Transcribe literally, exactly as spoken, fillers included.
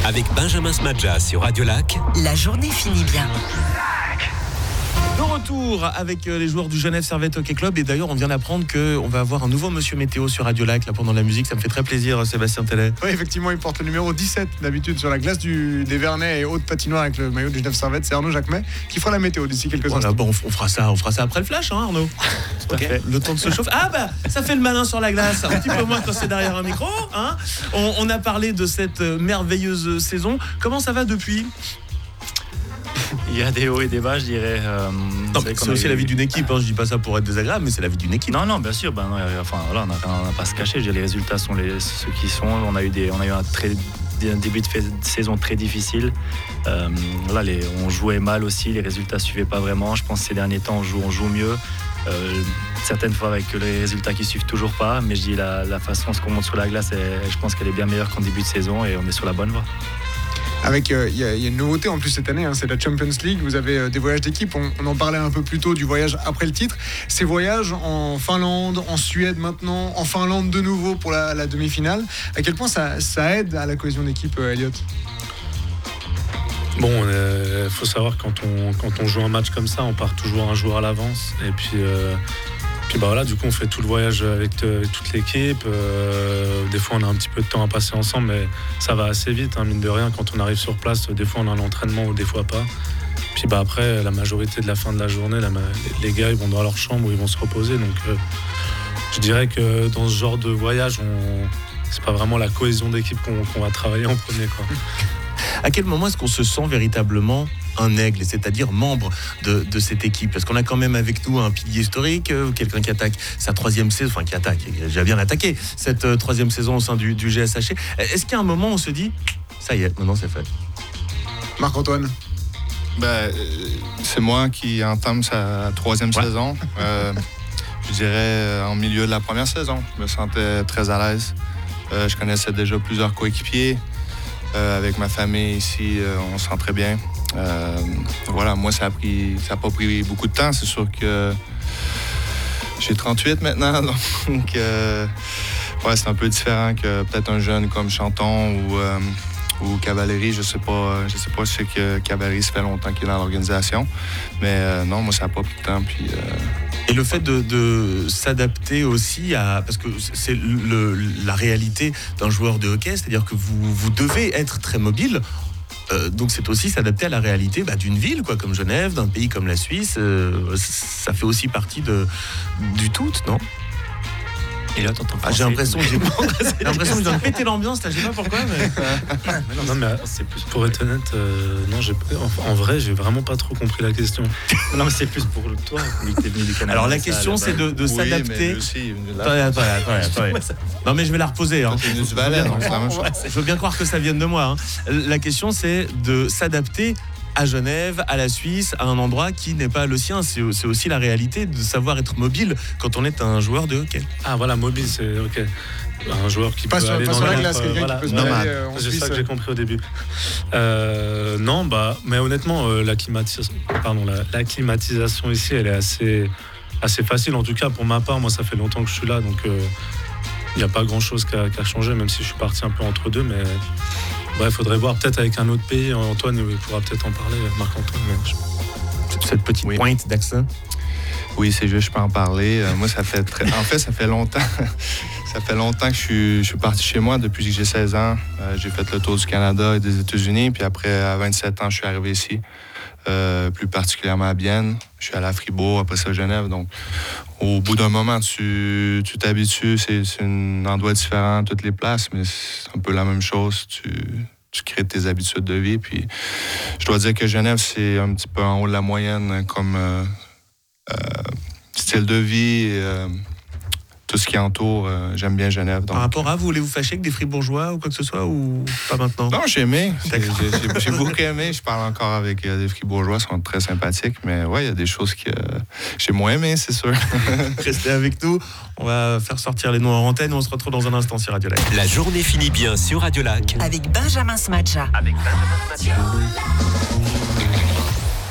Avec Benjamin Smadja sur Radio Lac. La journée finit bien. De retour avec les joueurs du Genève Servette Hockey Club. Et d'ailleurs, on vient d'apprendre qu'on va avoir un nouveau Monsieur Météo sur Radio Lac là, pendant la musique. Ça me fait très plaisir, Sébastien Tellet. Oui, effectivement, il porte le numéro dix-sept d'habitude sur la glace du, des Vernets et haute patinoire avec le maillot du Genève Servette. C'est Arnaud Jacquemet qui fera la météo d'ici quelques voilà, instants. Bon, on fera ça, on fera ça après le flash, hein, Arnaud. Okay. Le temps de se chauffer. Ah bah, ça fait le malin sur la glace. Un petit peu moins quand c'est derrière un micro. Hein. On, on a parlé de cette merveilleuse saison. Comment ça va depuis ? Il y a des hauts et des bas, je dirais. Euh, non, c'est, c'est aussi eu... la vie d'une équipe. Hein. Je dis pas ça pour être désagréable, mais c'est la vie d'une équipe. Non, non, bien sûr. Ben, non, enfin, voilà, on n'a pas à se cacher. Les résultats sont les, ceux qui sont. On a eu, des, on a eu un, très, un début de saison très difficile. Euh, là, les, on jouait mal aussi. Les résultats ne suivaient pas vraiment. Je pense que ces derniers temps, on joue, on joue mieux. Euh, certaines fois avec les résultats qui ne suivent toujours pas. Mais je dis la, la façon dont on monte sur la glace, est, je pense qu'elle est bien meilleure qu'en début de saison et on est sur la bonne voie. Avec, il euh, y, y a une nouveauté en plus cette année, hein, c'est la Champions League. Vous avez euh, des voyages d'équipe. On, on en parlait un peu plus tôt du voyage après le titre. Ces voyages en Finlande, en Suède maintenant, en Finlande de nouveau pour la, la demi-finale. À quel point ça, ça aide à la cohésion d'équipe, euh, Elliot ? Bon, il euh, faut savoir quand on quand on joue un match comme ça, on part toujours un jour à l'avance. Et puis. Euh, Puis bah voilà, du coup on fait tout le voyage avec, te, avec toute l'équipe. Euh, des fois on a un petit peu de temps à passer ensemble, mais ça va assez vite, hein, mine de rien. Quand on arrive sur place, des fois on a l'entraînement ou des fois pas. Puis bah après, la majorité de la fin de la journée, la, les gars ils vont dans leur chambre où ils vont se reposer. Donc euh, je dirais que dans ce genre de voyage, on, c'est pas vraiment la cohésion d'équipe qu'on, qu'on va travailler en premier, quoi. À quel moment est-ce qu'on se sent véritablement un aigle, c'est-à-dire membre de, de cette équipe ? Parce qu'on a quand même avec nous un pilier historique, euh, quelqu'un qui attaque sa troisième saison, enfin qui attaque, qui a déjà bien attaqué cette euh, troisième saison au sein du, du G S H C. Est-ce qu'il y a un moment où on se dit, ça y est, maintenant c'est fait ? Marc-Antoine ? Ben, c'est moi qui entame sa troisième ouais. saison. Euh, je dirais en milieu de la première saison. Je me sentais très à l'aise. Euh, je connaissais déjà plusieurs coéquipiers. Euh, avec ma famille ici, euh, on se sent très bien. Euh, voilà, moi, ça a pris, ça n'a pas pris beaucoup de temps. C'est sûr que j'ai trente-huit maintenant, donc euh, ouais, c'est un peu différent que peut-être un jeune comme Chanton ou, euh, ou Cavalerie. Je sais pas, je sais pas si c'est que Cavalerie, ça fait longtemps qu'il est dans l'organisation, mais euh, non, moi, ça n'a pas pris de temps. Puis, euh, Et le fait de, de s'adapter aussi à... Parce que c'est le, la réalité d'un joueur de hockey, c'est-à-dire que vous, vous devez être très mobile. Euh, donc c'est aussi s'adapter à la réalité bah, d'une ville quoi, comme Genève, d'un pays comme la Suisse. Euh, ça fait aussi partie de, du tout, non ? Et là, t'entends ah, j'ai l'impression que j'ai, j'ai l'impression que je viens de péter l'ambiance, là, je sais pas pourquoi, mais... mais non, non, mais c'est plus pour être honnête, euh, non, j'ai, en, en vrai, j'ai vraiment pas trop compris la question. Non, mais c'est plus pour toi, vu que t'es venu du Canada. Alors la question, ça, c'est de, de oui, s'adapter. Mais aussi, attendez, attendez, attendez, attendez. Non, mais je vais la reposer. Hein. C'est une valeur, donc c'est la même chose. Je veux bien croire que ça vienne de moi. Hein. La question, c'est de s'adapter à Genève, à la Suisse, à un endroit qui n'est pas le sien. C'est, c'est aussi la réalité de savoir être mobile quand on est un joueur de hockey. Ah voilà, mobile, c'est ok. Un joueur qui pas peut sur, aller pas dans sur la la glace, quelqu'un voilà. qui peut se balader euh, en C'est Suisse. ça que j'ai compris au début. Euh, non, bah, mais honnêtement, euh, l'acclimatisation, pardon, la, l'acclimatisation ici, elle est assez, assez facile. En tout cas, pour ma part, moi, ça fait longtemps que je suis là, donc il euh, n'y a pas grand-chose qu'à, qu'à changer, même si je suis parti un peu entre deux, mais... Il ouais, faudrait voir peut-être avec un autre pays. Antoine il pourra peut-être en parler, Marc-Antoine. Mais... Cette petite oui. pointe d'accent. Oui, c'est juste, je peux en parler. Euh, moi, ça fait très... En fait, ça fait longtemps. ça fait longtemps que je suis, je suis parti chez moi depuis que j'ai seize ans. Euh, j'ai fait le tour du Canada et des États-Unis. Puis après, à vingt-sept ans, je suis arrivé ici. Euh, plus particulièrement à Bienne. Je suis allé à Fribourg, après ça à Genève. Donc, au bout d'un moment, tu, tu t'habitues. C'est, c'est un endroit différent, toutes les places, mais c'est un peu la même chose. Tu, tu crées tes habitudes de vie. Puis, je dois dire que Genève, c'est un petit peu en haut de la moyenne comme euh, euh, style de vie. Euh, tout ce qui entoure, euh, j'aime bien Genève. Donc... Par rapport à, vous voulez vous fâcher avec des Fribourgeois ou quoi que ce soit, ou pas maintenant? Non, j'ai aimé. J'ai, j'ai, j'ai beaucoup aimé. Je parle encore avec euh, des Fribourgeois, ils sont très sympathiques, mais ouais, il y a des choses que euh, j'ai moins aimé, c'est sûr. Restez avec nous. On va faire sortir les noms en antenne. On se retrouve dans un instant sur Radio Lac. La journée finit bien sur Radio Lac. Avec Benjamin Smadja. Avec Benjamin Smadja.